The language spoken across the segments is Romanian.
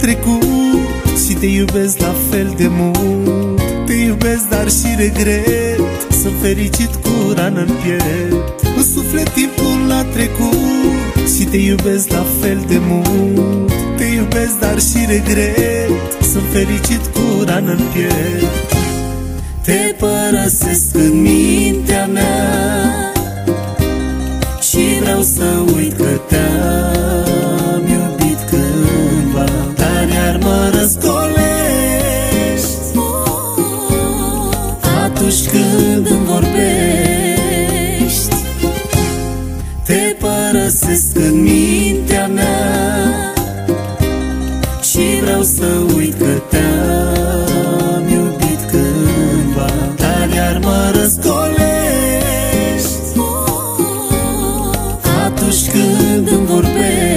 trecut și te iubesc la fel de mult. Te iubesc, dar și regret. Sunt fericit cu rană în piept. În suflet timpul a trecut și te iubesc la fel de mult. Te iubesc, dar și regret. Sunt fericit cu rană în piept. Te părăsesc în mintea mea și vreau să uit că te-am iubit cândva, dar iar mă răscolești atunci când îmi vorbești. Te părăsesc în mintea mea și vreau să uit că te-am iubit cândva, dar iar mă răscolești atunci când îmi vorbești.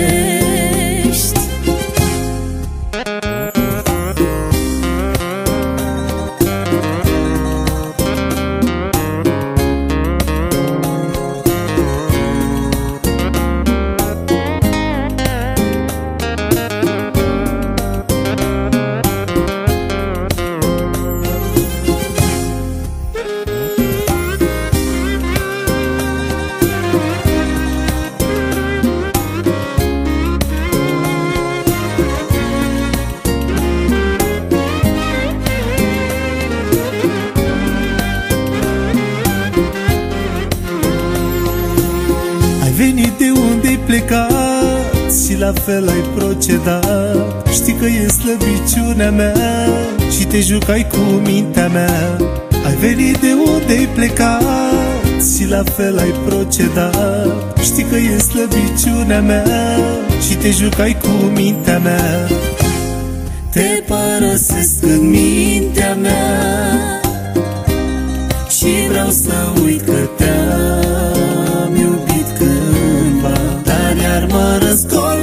Venit de unde-ai plecat și la fel ai procedat. Știi că e slăbiciunea mea și te jucai cu mintea mea. Ai venit de unde-ai plecat și la fel ai procedat. Știi că e slăbiciunea mea și te jucai cu mintea mea. Te părăsesc în mintea mea și vreau să uit că te-am iubit cândva, dar iar mă răscolești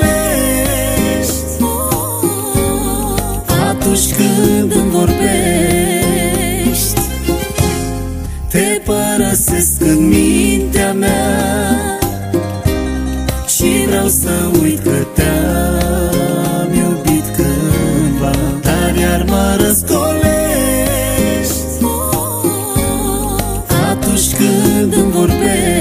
atunci când îmi vorbești. Te părăsesc în mintea mea și vreau să uit că te-am iubit cândva, dar iar mă răscolești atunci când îmi vorbești.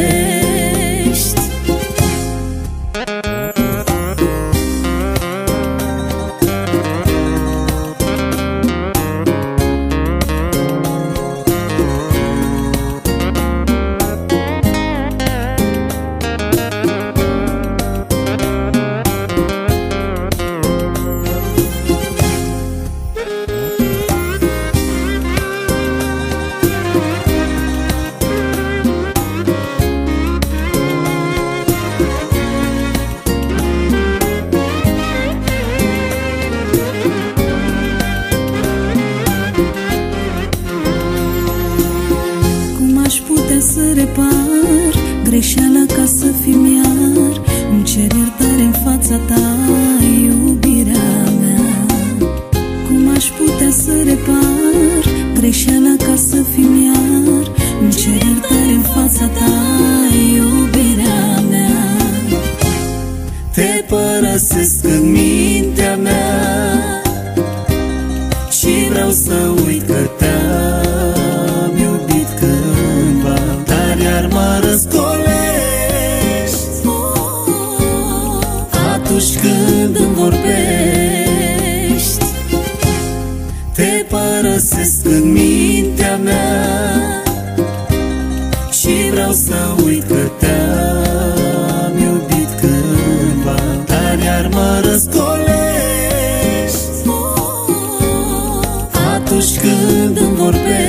Să repar greșeala ca să fim iar. Îmi cer iertare în fața ta, iubirea mea. Cum aș putea să repar greșeala ca să fim iar? Îmi cer iertare în fața ta, iubirea mea. Te părăsesc în mintea mea și vreau să uit că te-am iubit cândva, dar iar mă răscolești atunci când îmi vorbești. Te părăsesc în mintea mea și vreau să uit că te-am iubit cândva, dar iar mă răscolești atunci când îmi vorbești.